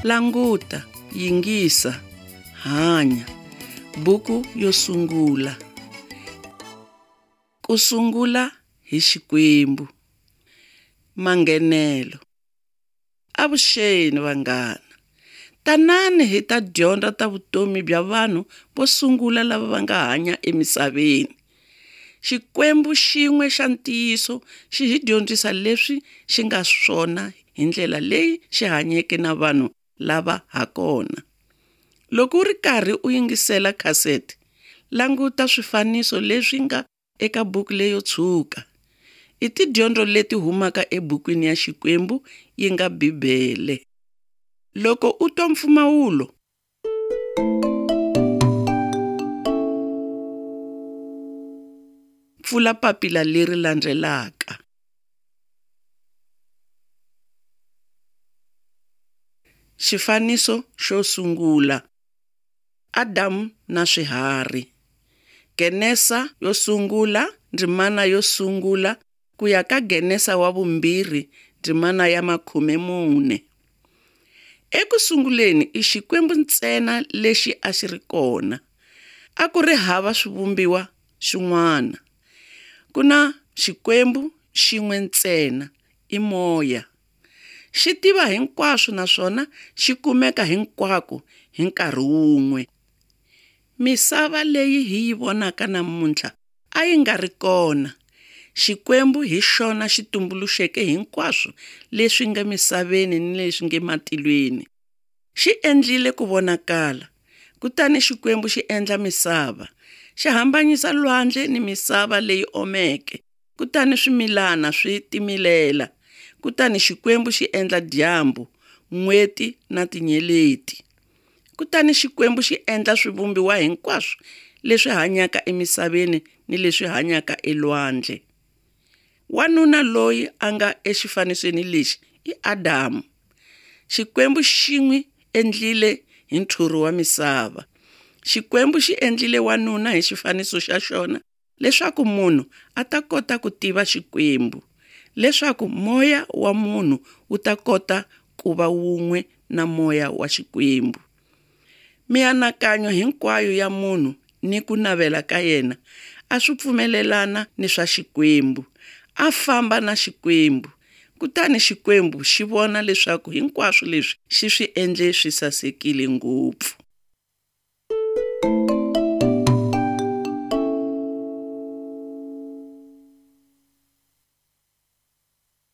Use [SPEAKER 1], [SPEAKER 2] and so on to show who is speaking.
[SPEAKER 1] Languta, yingisa, hanya. Buku yo sungula. Ku sungula hi Xikwembu. Mangenelo. Avuxeni vanghana. Tanani hi ta dyondza ta vutomi bya vanhu vo sungula lava va nga hanya emisaveni. Xikwembu xin'we xa ntiyiso xi hi dyondzisa leswi xi nga swona hi ndlela leyi xi hanyeke na vanhu lava ha kona. Loko u ri karhi u yingisela cassette, languta swifaniso leswi nga eka buku leyo tshuka. I tidyondzo leti humaka ebukwini ya Xikwembu yi nga Bibele. Loko u twa mpfumawulo, pfula papila leri landzelaka. Xifaniso xo sungula. Adamu na swiharhi. Genesa yo sungula, ndzimana yo sungula, ku ya ka Genesa wa vumbirhi, ndzimana ya 40. Eku sunguleni i Xikwembu ntsena lexi a xi ri kona. A ku ri hava swivumbiwa xin'wana. Ku na Xikwembu xin'we ntsena, i Moya. Xi tiva hinkwaswo naswona xi kumeka hinkwako hi nkarhi wun'we. Misava leyi hi yi vonaka namuntlha a yi nga ri kona. Xikwembu hi xona xi tumbuluxeke hinkwaswo leswi nga misaveni ni leswi nga matilweni. Xi endlile ku vonakala. Kutani Xikwembu xi endla misava. Xi hambanyisa lwandle ni misava leyi omeke. Kutani swimilana swi timilela. Kutani Xikwembu xi endla dyambu, n'weti na tinyeleti. Kutani Xikwembu xi endla swivumbiwa hinkwaswo leswi hanyaka emisaveni ni leswi hanyaka elwandle. Wanuna loyi a nga exifanisweni lexi i Adamu. Xikwembu xi n'wi endlile hi ntlhurho wa misava. Xikwembu xi endlile wanuna hi xifaniso xa xona leswaku munhu a ta kota ku tiva Xikwembu, leswaku moya wa munhu wu ta kota ku va wun'we na moya wa Xikwembu. Mianakanyo hinkwayo ya munhu ni ku navela ka yena a swi pfumelelana ni swa Xikwembu. A famba na Xikwembu. Kutani Xikwembu xi vona leswaku hinkwaswo leswi xi swi endle swi sasekile ngopfu.